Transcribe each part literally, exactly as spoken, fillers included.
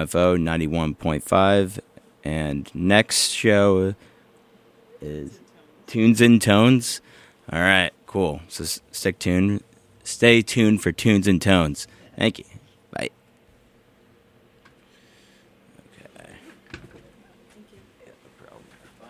F O ninety-one point five. And next show is Tunes and Tones. All right, cool. So stick tuned. Stay tuned for Tunes and Tones. Thank you. Bye. Okay. Thank you. Yeah, no problem.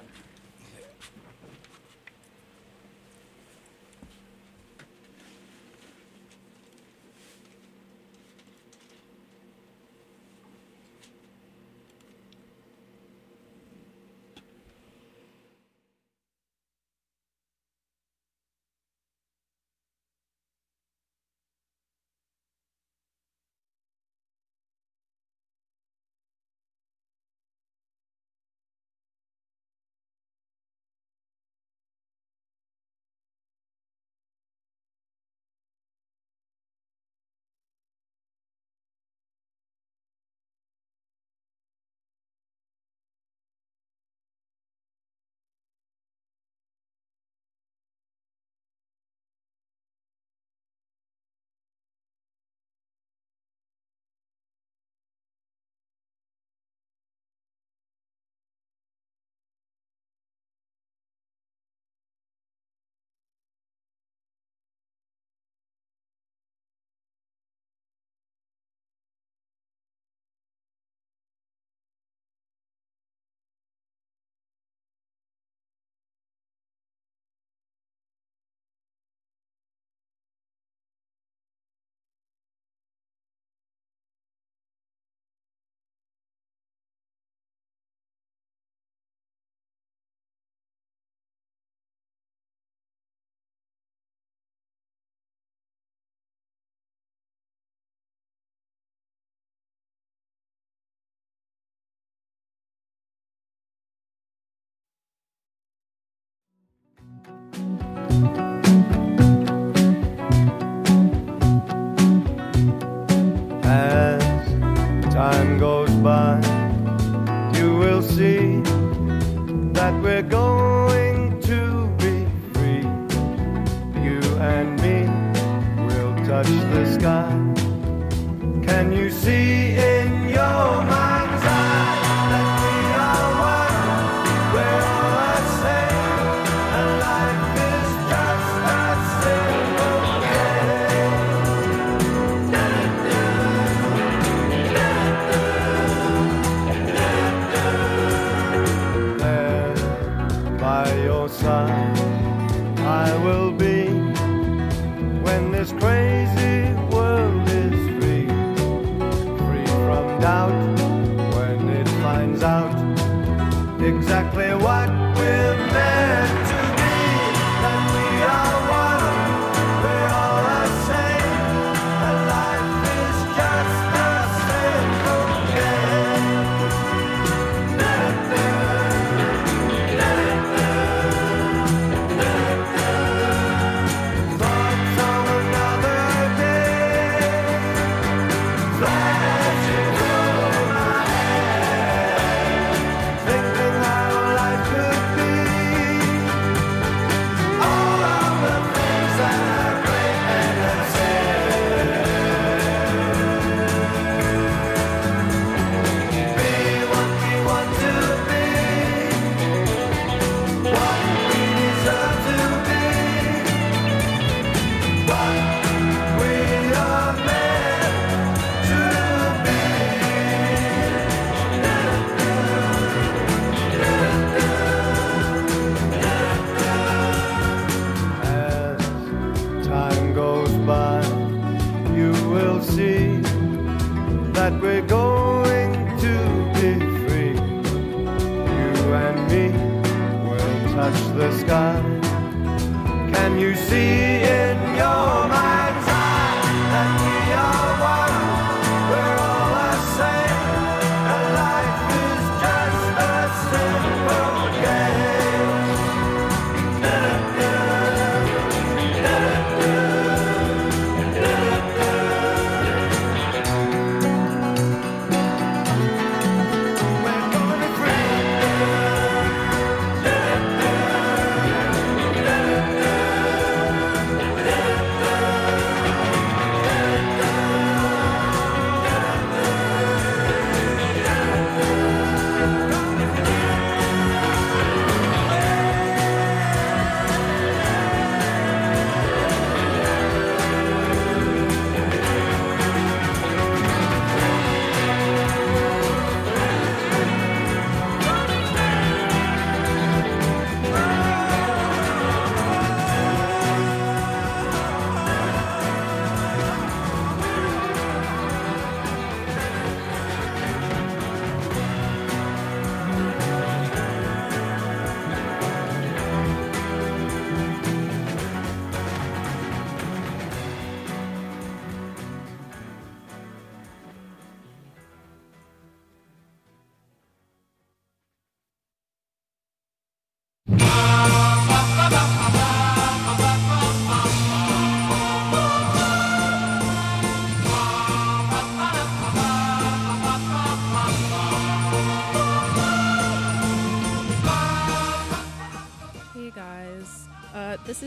As time goes by, you will see that we're going to be free. You and me will touch the sky. Can you see in your mind's eye that we are one? We're all the same, and life is just a simple game. There by your side I will be when this crazy world is free, free from doubt, when it finds out exactly what we're meant to be, that we are one, we're all the same, and life is just a simple game. Thoughts on another day, flashing through my head, thinking how life could be. All of the things that are great and absurd. Be what we want to be, what we deserve to be, what we are meant to be. As time goes by, you will see that we're going to be free. You and me will touch the sky. Can you see in your mind's eye that we are one? We're all the same, and life is just a simple game. We're gonna be free.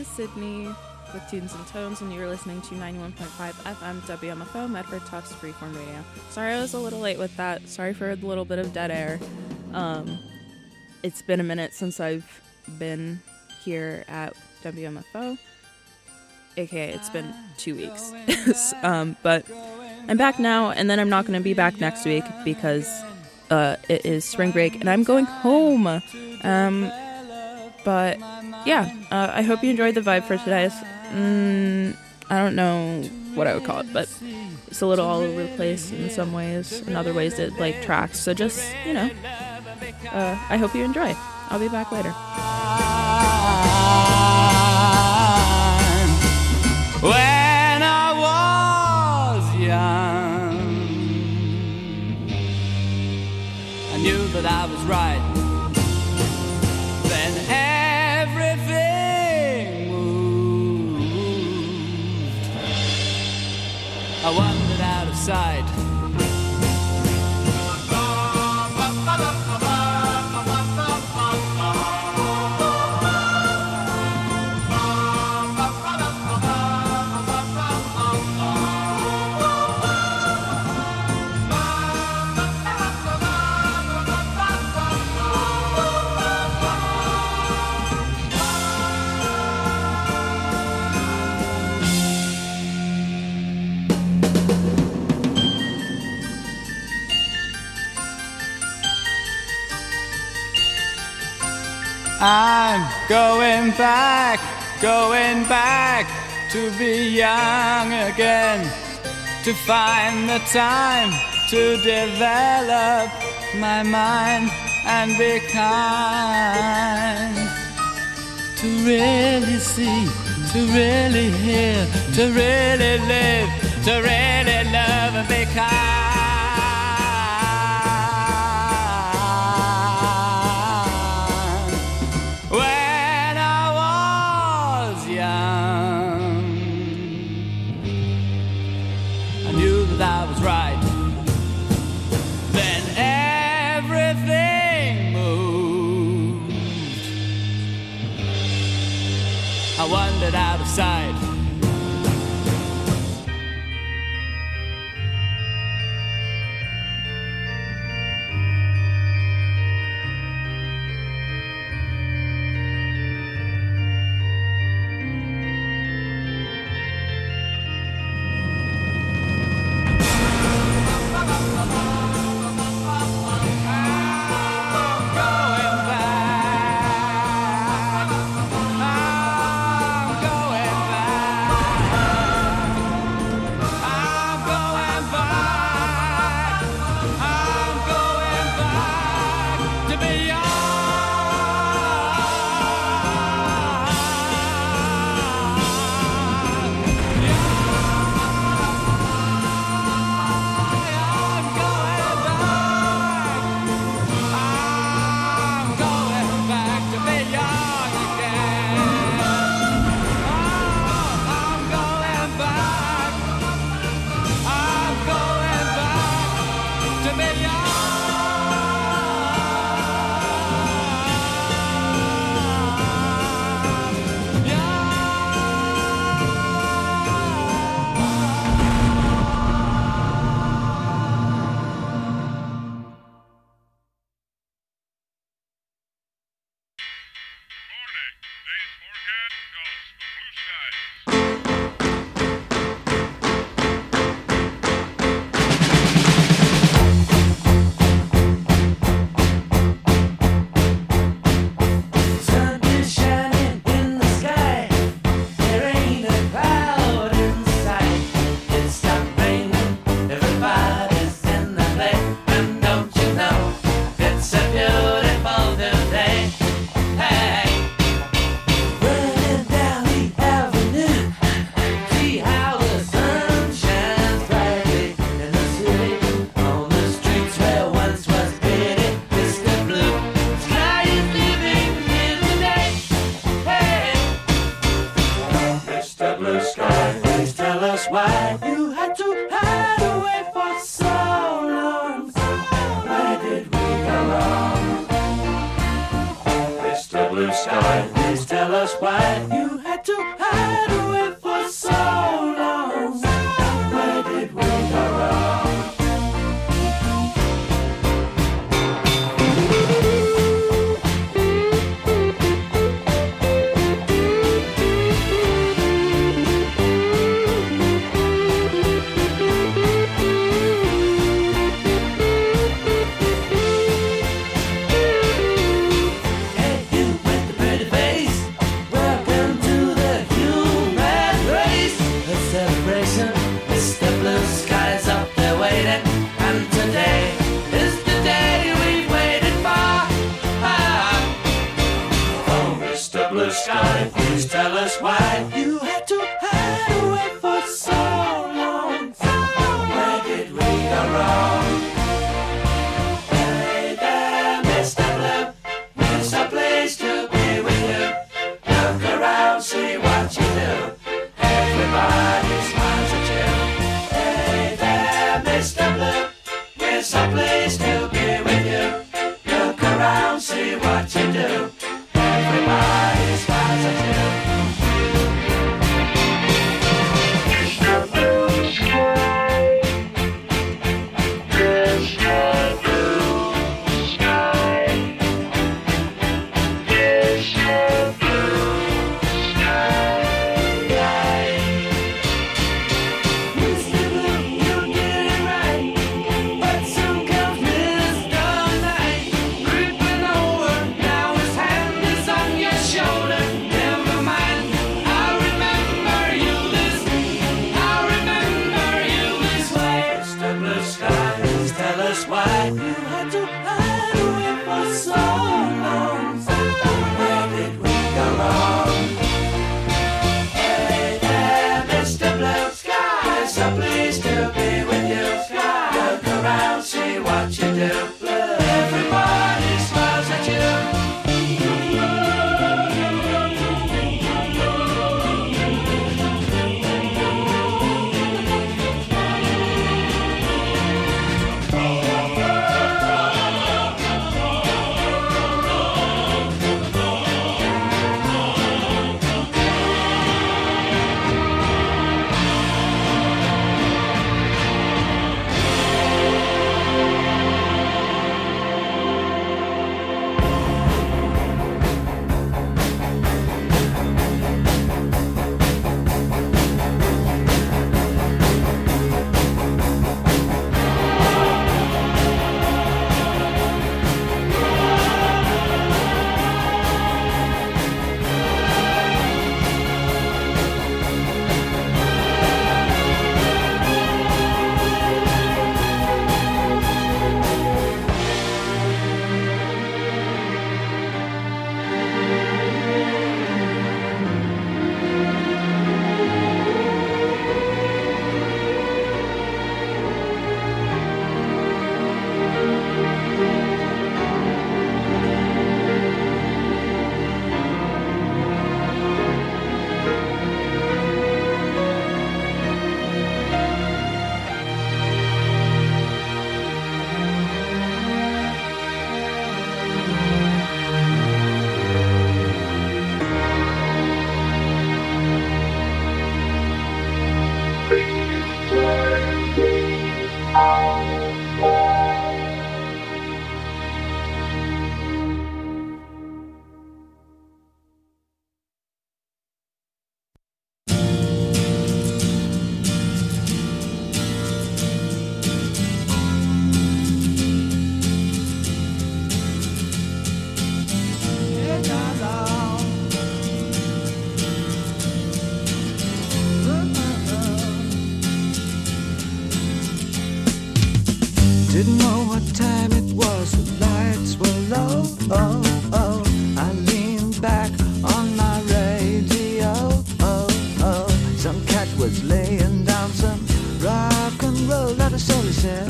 is Sydney with Tunes and Tones, and you're listening to ninety-one point five F M W M F O, Medford Tufts Freeform Radio. Sorry I was a little late with that. Sorry for a little bit of dead air. Um, it's been a minute since I've been here at W M F O, aka it's been two weeks. um, but I'm back now, and then I'm not going to be back next week because uh, it is spring break, and I'm going home. Um, but yeah, uh, I hope you enjoyed the vibe for today. Mm, I don't know what I would call it, but it's a little all over the place in some ways. In other ways, it like tracks. So just, you know, uh, I hope you enjoy. I'll be back later. When I was young, I knew that I was right. Then everything moved. I wandered out of sight. I'm going back, going back to be young again, to find the time to develop my mind and be kind, to really see, to really hear, to really live, to really love and be kind. Wandered out of sight. Blue sky, please tell us why you had to tell us why you had to hide away for so long. Where did we go wrong? Hey there, Mister Blue, it's a place to be with you. Look around, see what you do. Everybody smiles at you. Hey there, Mister Blue, it's a place to be with you. Look around, see what you do. Everybody smiles at you. Didn't know what time it was, the lights were low. Oh, oh, I leaned back on my radio. Oh, oh, some cat was laying down some rock and roll that a soul said.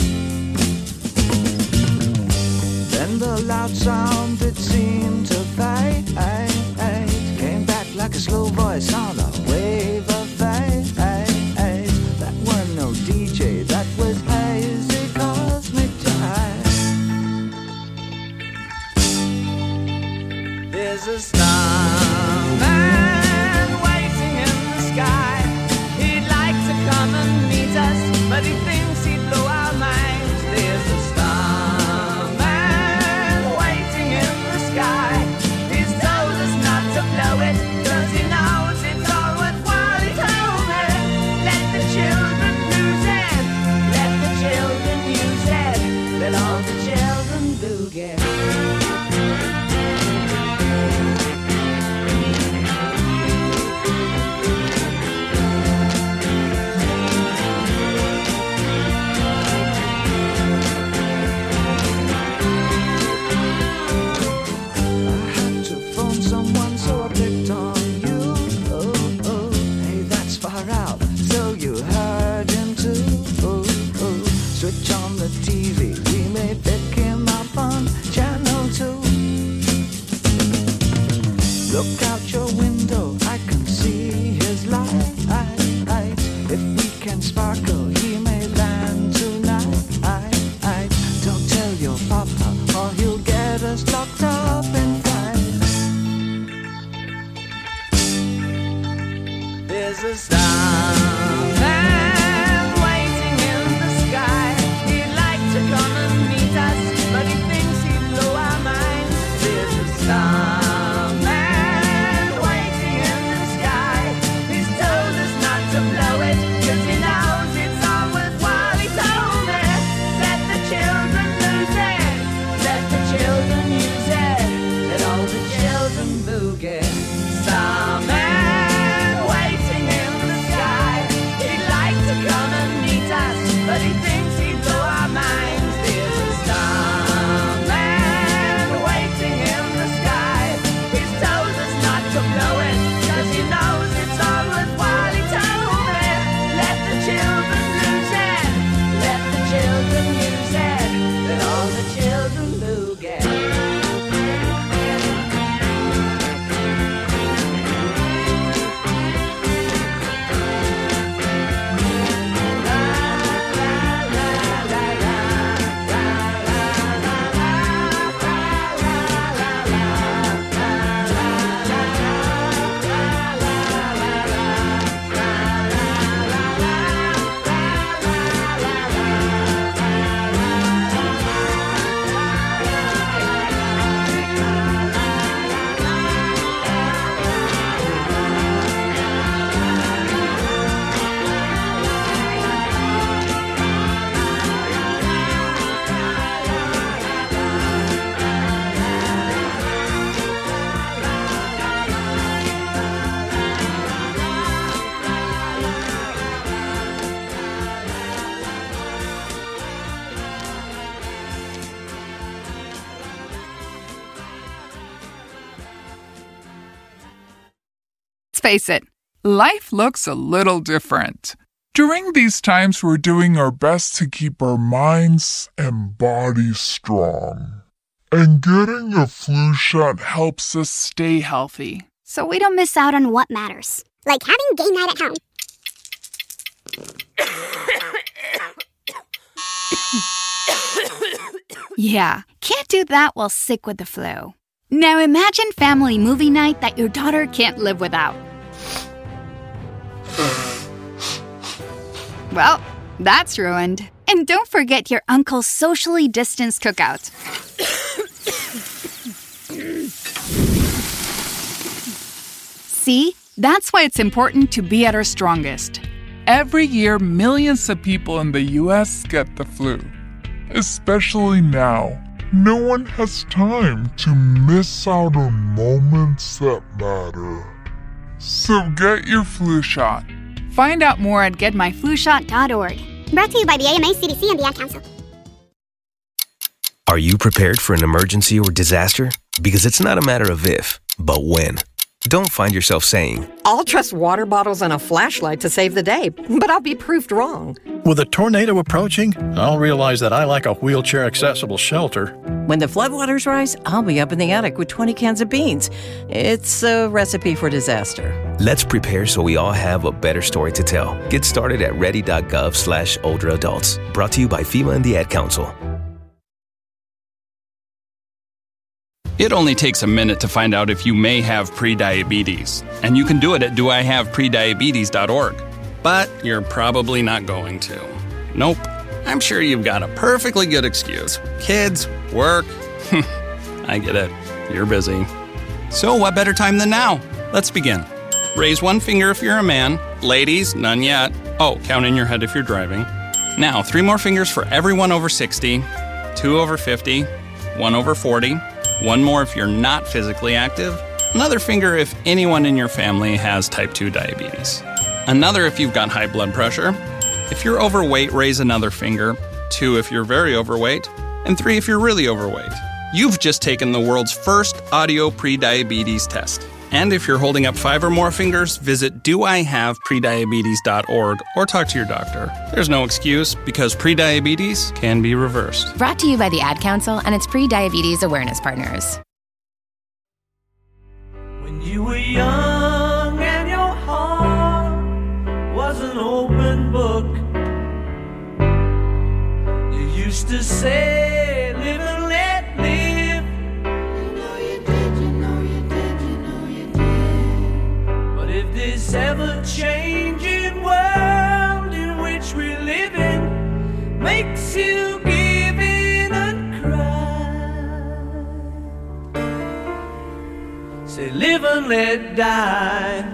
Then the loud sound it seemed to fade, came back like a slow voice on a wave of fade. That weren't no D J, that was hazy cosmic jive. There's a starman waiting in the sky. He'd like to come and meet us, but he thinks he'd blow our minds. There's a starman waiting in the sky. He's told us not to blow it, cause he knows it's all worthwhile. He told me, let the children lose it, let the children use it, let all the children boogie. I had to phone someone, so I picked on you. Look out your window, I can see his light. If we can sparkle, he may land tonight. Don't tell your papa, or he'll get us locked up and fight. There's a starman waiting in the sky. He'd like to come and meet us, but he thinks he'd blow our minds. There's a starman waiting in the sky. He's told us not to blow it, 'cause he knows it's all worthwhile. He told me, let the children lose it, let the children use it, let all the children boogie. Starman waiting in the sky. He'd like to come and meet us, but he thinks he'd blow our minds. There's a starman waiting in the sky. He's told us not to blow it, 'cause he knows it's all worthwhile. He told me, let the children lose it, let the children use it, let all the children boogie. Let's face it, life looks a little different. During these times, we're doing our best to keep our minds and bodies strong. And getting a flu shot helps us Stay healthy. So we don't miss out on what matters, like having game night at home. Yeah, can't do that while sick with the flu. Now imagine family movie night that your daughter can't live without. Well, that's ruined. And don't forget your uncle's socially distanced cookout. See? That's why it's important to be at our strongest. Every year, millions of people in the U S get the flu. Especially now. No one has time to miss out on moments that matter. So get your flu shot. Find out more at get my flu shot dot org. Brought to you by the A M A, C D C, and the Ad Council. Are you prepared for an emergency or disaster? Because it's not a matter of if, but when. Don't find yourself saying, I'll trust water bottles and a flashlight to save the day, but I'll be proved wrong. With a tornado approaching, I'll realize that I lack a wheelchair-accessible shelter. When the floodwaters rise, I'll be up in the attic with twenty cans of beans. It's a recipe for disaster. Let's prepare so we all have a better story to tell. Get started at ready.gov slash older adults. Brought to you by FEMA and the Ad Council. It only takes a minute to find out if you may have prediabetes, and you can do it at do I have prediabetes dot org. But you're probably not going to. Nope. I'm sure you've got a perfectly good excuse. Kids, work. I get it. You're busy. So what better time than now? Let's begin. Raise one finger if you're a man. Ladies, none yet. Oh, count in your head if you're driving. Now, three more fingers for everyone over sixty, two over fifty, one over forty, one more if you're not physically active, another finger if anyone in your family has type two diabetes, another if you've got high blood pressure. If you're overweight, raise another finger, two if you're very overweight, and three if you're really overweight. You've just taken the world's first audio prediabetes test. And if you're holding up five or more fingers, visit do I have prediabetes dot org or talk to your doctor. There's no excuse because prediabetes can be reversed. Brought to you by the Ad Council and its pre-diabetes awareness partners. When You were young and your heart was an open book. You used to say, live and let live. You know you did, you know you did, you know you did. But if this ever-changing world in which we live in makes you give in and cry, say live and let die.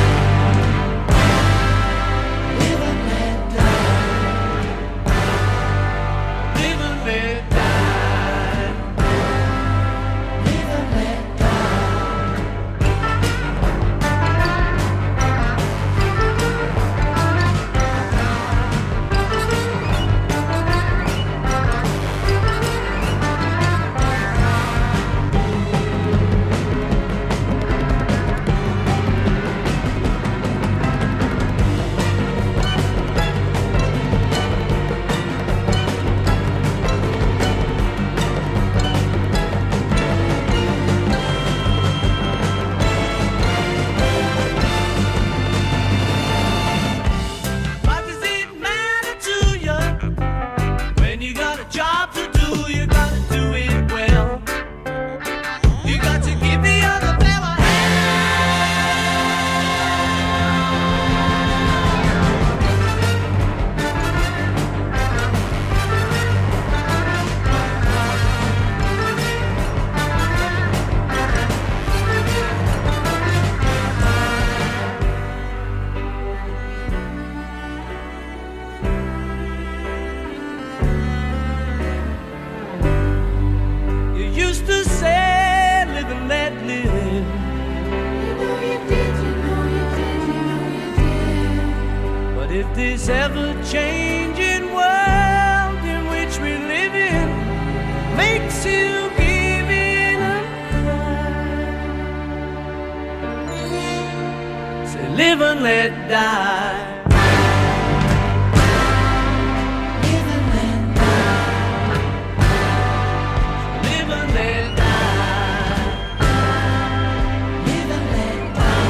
This ever-changing world in which we live in makes you give in and cry. Say live and let die. Live and let die. Live and let die. Live and let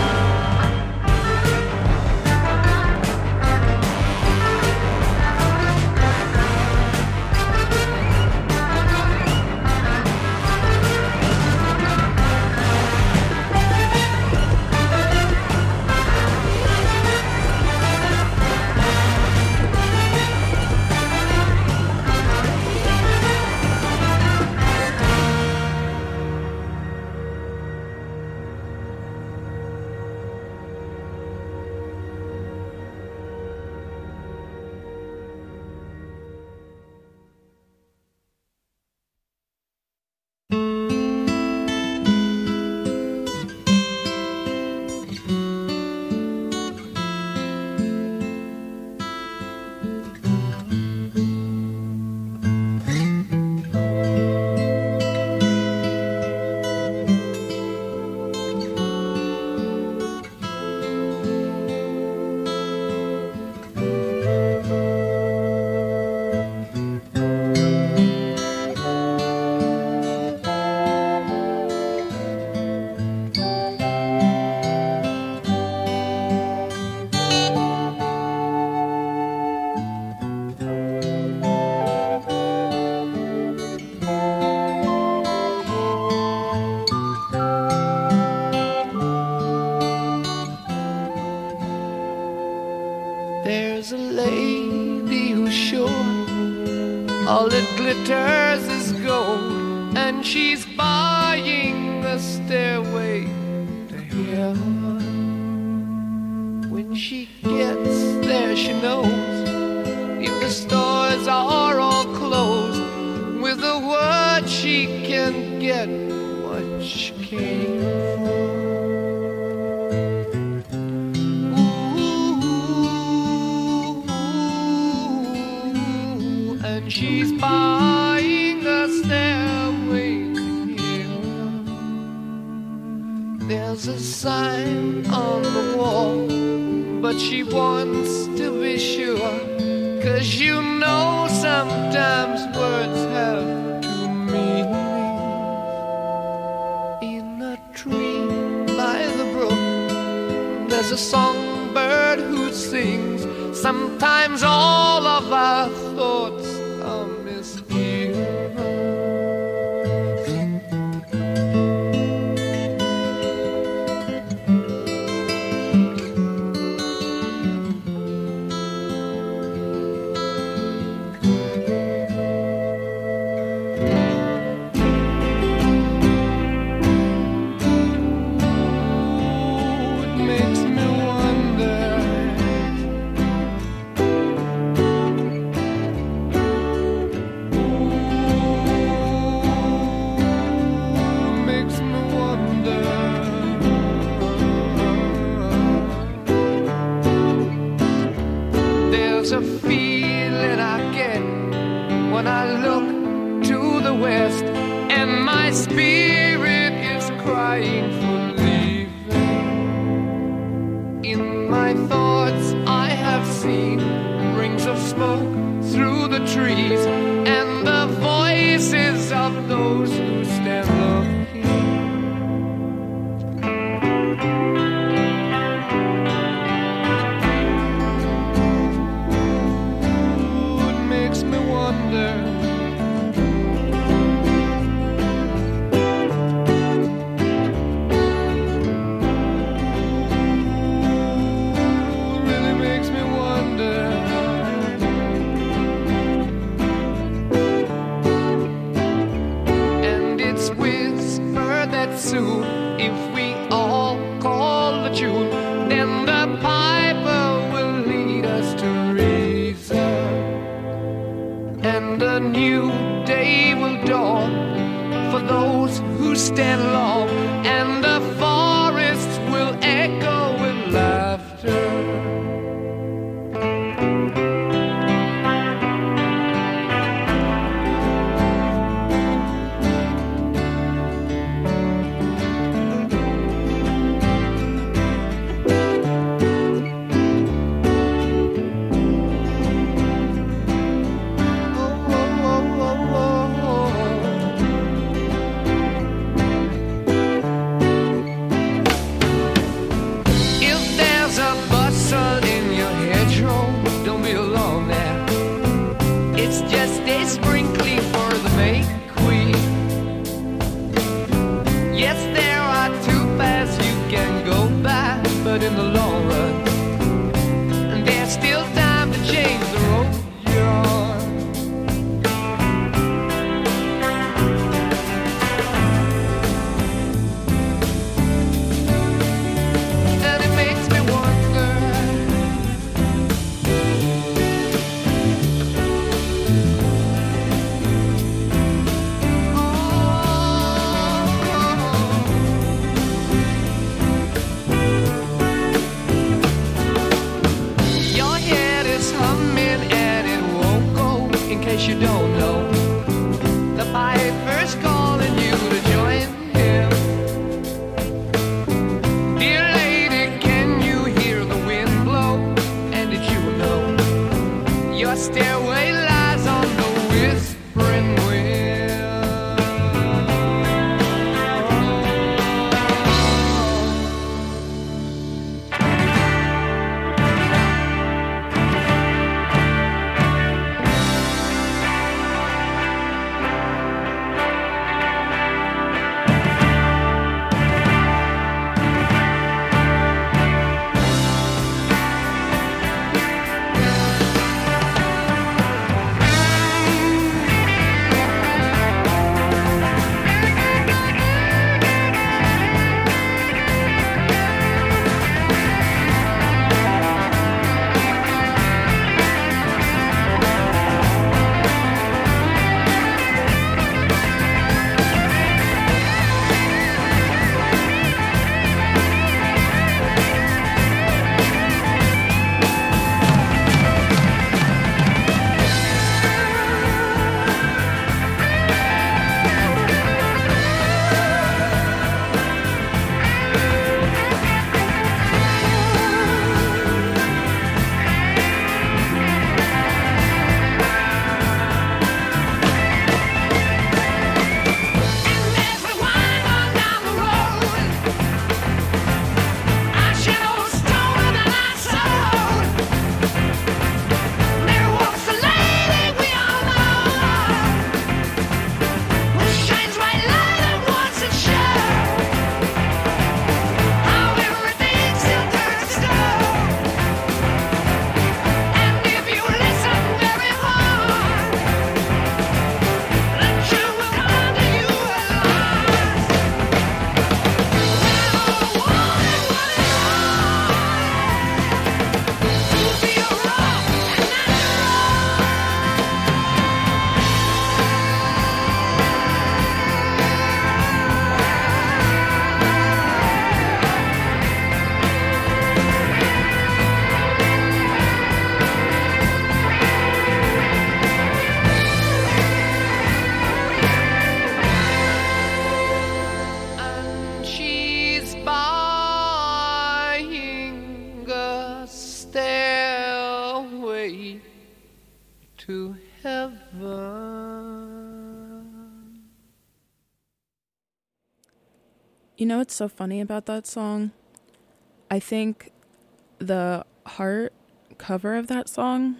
There's a lady who's sure all that glitters is gold, and she's buying a stairway to heaven. When she gets there, she knows if the stores are all closed, with a word she can get what she came for. She's buying a stairway to heaven. There's a sign on the wall, but she wants to be sure, 'cause you know sometimes words have two meanings. In a tree by the There's a songbird who sings. Sometimes all of our thoughts are misgiven. There's a feeling I get when I look to the west, and my spirit is crying for leaving. In my thoughts I have seen rings of smoke through the trees, and the voices of those who stand looking. Soon, if we all call the tune, then the piper will lead us to reason, and a new day will dawn for those who stand long, and the forests will echo with laughter. You know what's so funny about that song? I think the Heart cover of that song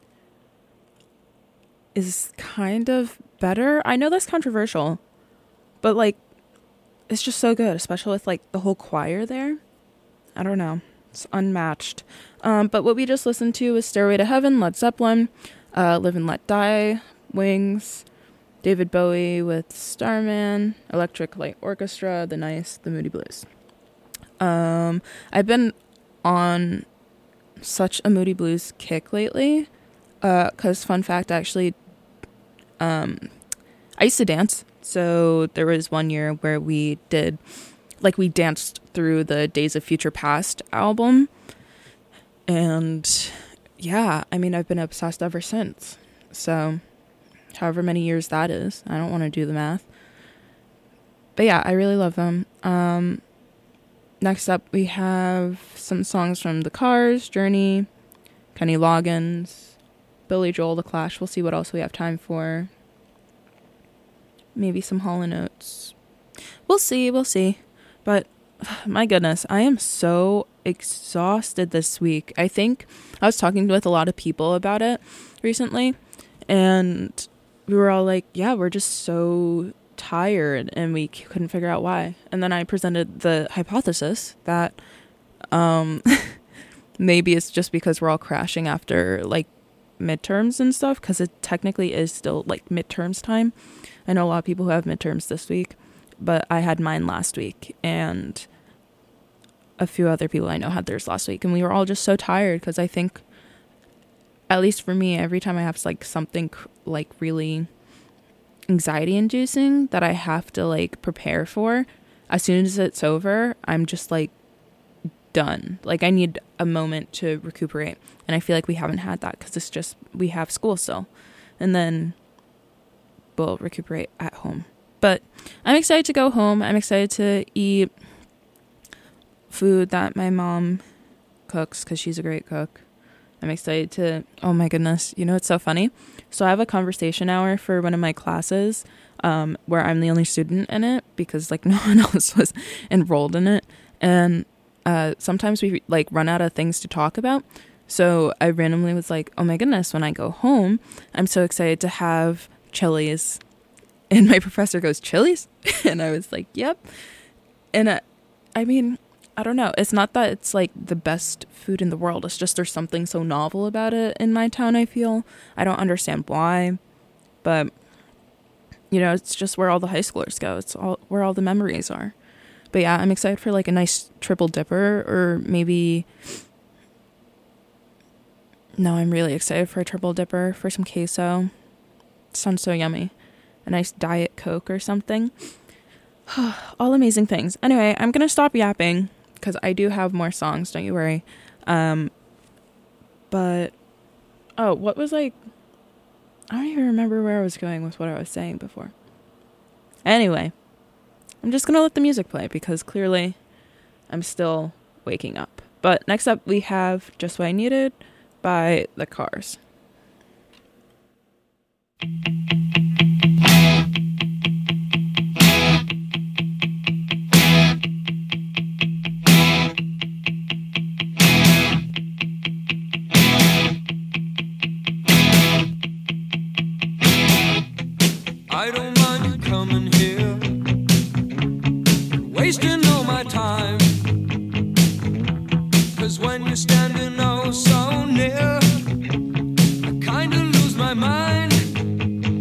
is kind of better. I know that's controversial, but like it's just so good, especially with like the whole choir there. I don't know. It's unmatched. Um, but what we just listened to was Stairway to Heaven, Led Zeppelin, uh, Live and Let Die, Wings, David Bowie with Starman, Electric Light Orchestra, The Nice, The Moody Blues. Um, I've been on such a Moody Blues kick lately, uh, cause fun fact, actually, um, I used to dance. So there was one year where we did, like we danced through the Days of Future Past album. And yeah, I mean, I've been obsessed ever since. So however many years that is, I don't want to do the math. But yeah, I really love them. Um, next up, we have some songs from The Cars, Journey, Kenny Loggins, Billy Joel, The Clash. We'll see what else we have time for. Maybe some Hall and Oates. We'll see, we'll see. But my goodness, I am so exhausted this week. I think I was talking with a lot of people about it recently, and we were all like, yeah, we're just so tired, and we couldn't figure out why. And then I presented the hypothesis that um, maybe it's just because we're all crashing after like midterms and stuff, because it technically is still like midterms time. I know a lot of people who have midterms this week, but I had mine last week, and a few other people I know had theirs last week, and we were all just so tired, because I think, at least for me, every time I have like something like really anxiety inducing that I have to like prepare for, as soon as it's over, I'm just like done. Like I need a moment to recuperate, and I feel like we haven't had that, because it's just, we have school still, and then we'll recuperate at home. But I'm excited to go home. I'm excited to eat food that my mom cooks, because she's a great cook. I'm excited to, oh my goodness, you know, it's so funny. So I have a conversation hour for one of my classes um, where I'm the only student in it, because like no one else was enrolled in it. And uh, sometimes we like run out of things to talk about. So I randomly was like, oh my goodness, when I go home, I'm so excited to have Chili's. And my professor goes, Chili's? And I was like, yep. And I, I mean, I don't know. It's not that it's like the best food in the world. It's just there's something so novel about it in my town, I feel. I don't understand why. But, you know, it's just where all the high schoolers go. It's all where all the memories are. But yeah, I'm excited for like a nice triple dipper, or maybe... No, I'm really excited for a triple dipper, for some queso. It sounds so yummy. A nice Diet Coke or something. All amazing things. Anyway, I'm going to stop yapping, because I do have more songs, don't you worry. Um, but, oh, what was like, I don't even remember where I was going with what I was saying before. Anyway, I'm just going to let the music play, because clearly I'm still waking up. But next up, we have Just What I Needed by The Cars. I don't mind you coming here, wasting all my time, 'cause when you're standing oh so near, I kinda lose my mind.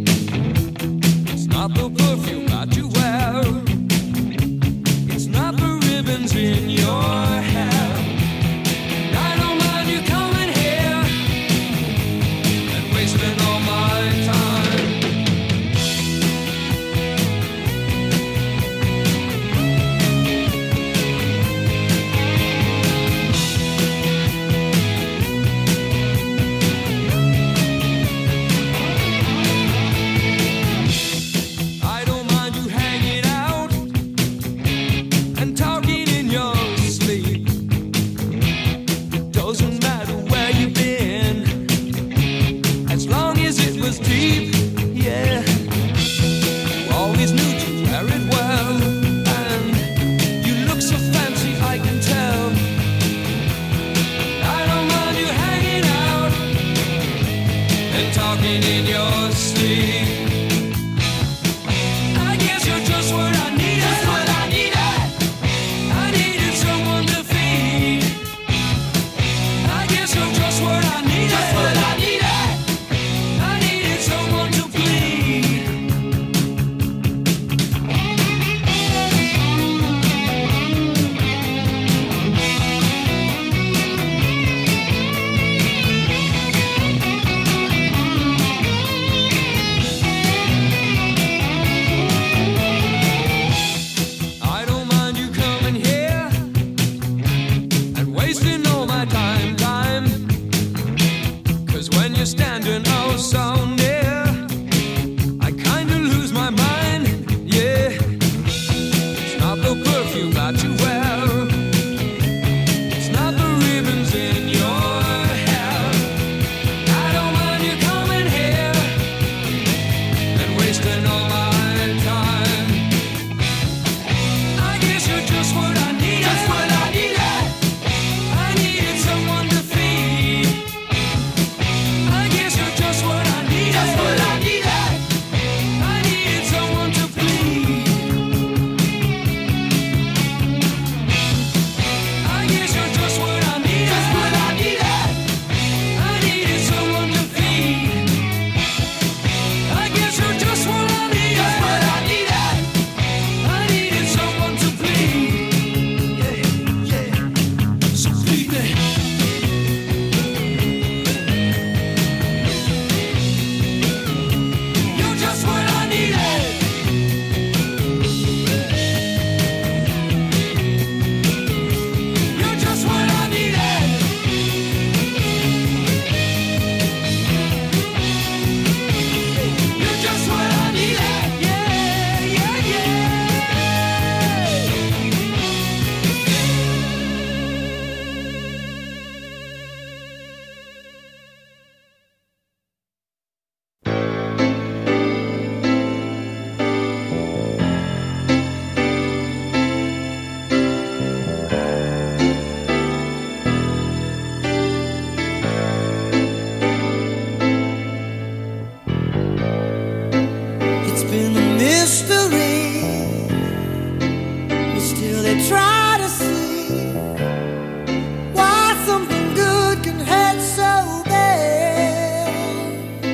Still they try to see why something good can hurt so bad.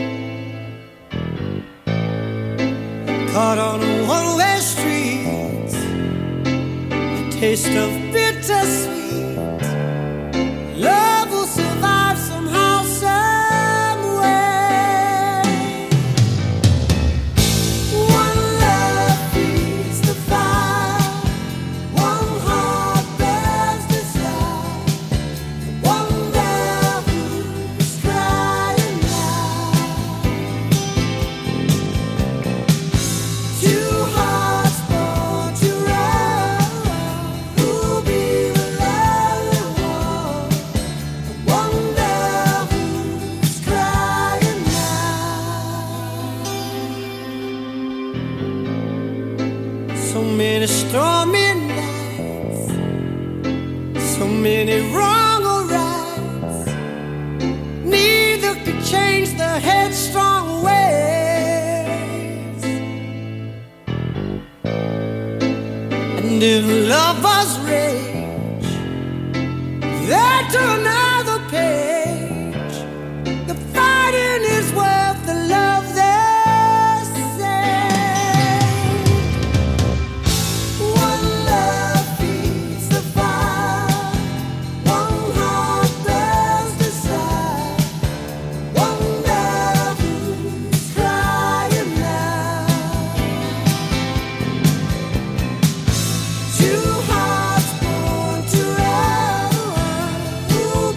Caught on a one-way street, the taste of bittersweet. Love will survive somehow, some way. One love feeds the fire, one heart bears desire, one love who's crying now. Two hearts born to run, who'll be the lonely one? One love who's crying now. So many stormy nights, so many wrong or rights. Neither could change the headstrong ways. And if lovers rage, they turn another page. The fighting is worth the love they say. One love feeds the fire, one heart bears desire, one love who's crying now. Two hearts born to run, who'll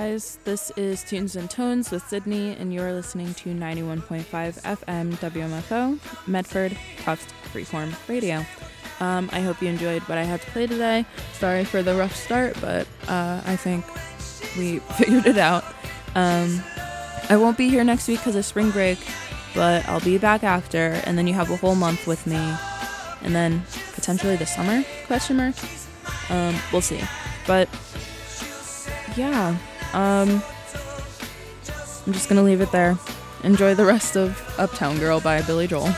guys? This is Tunes and Tones with Sydney, and you're listening to ninety-one point five F M W M F O, Medford, Tufts Freeform Radio. Um, I hope you enjoyed what I had to play today. Sorry for the rough start, but uh, I think we figured it out. Um, I won't be here next week because of spring break, but I'll be back after, and then you have a whole month with me, and then potentially the summer, question mark? Um, we'll see. But yeah, um, I'm just gonna leave it there. Enjoy the rest of Uptown Girl by Billy Joel.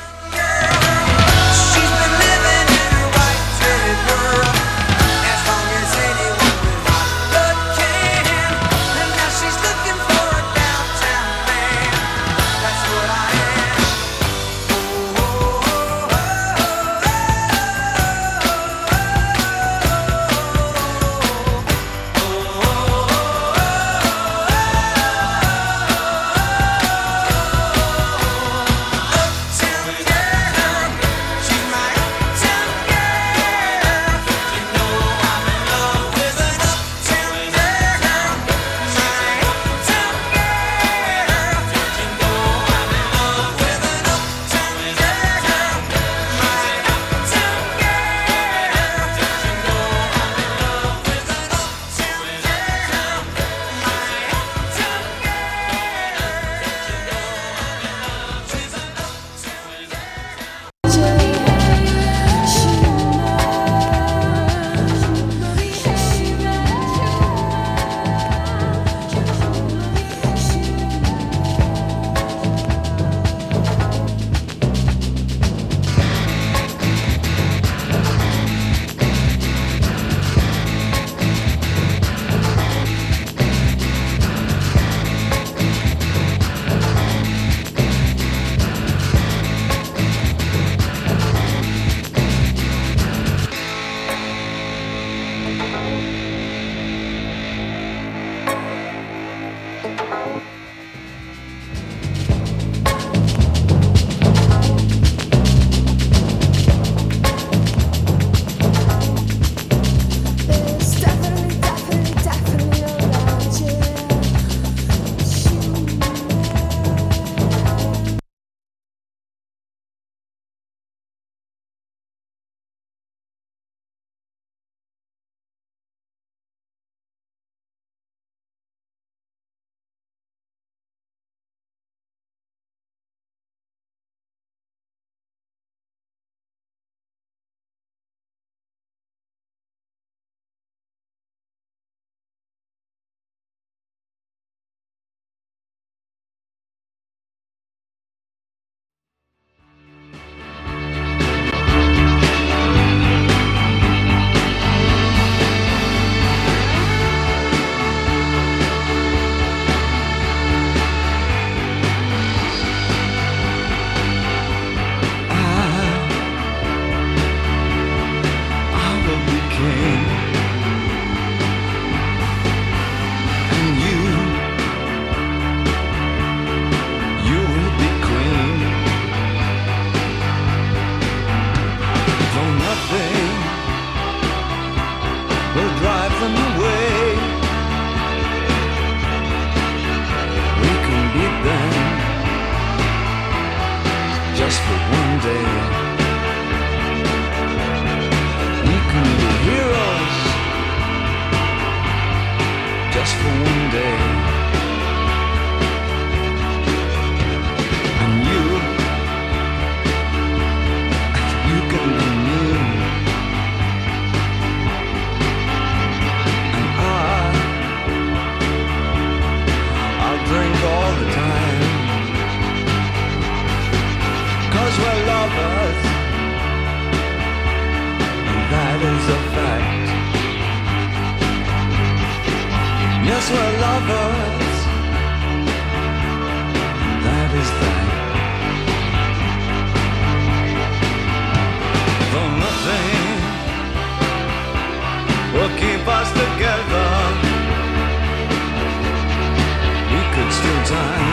Keep us together. We could still time.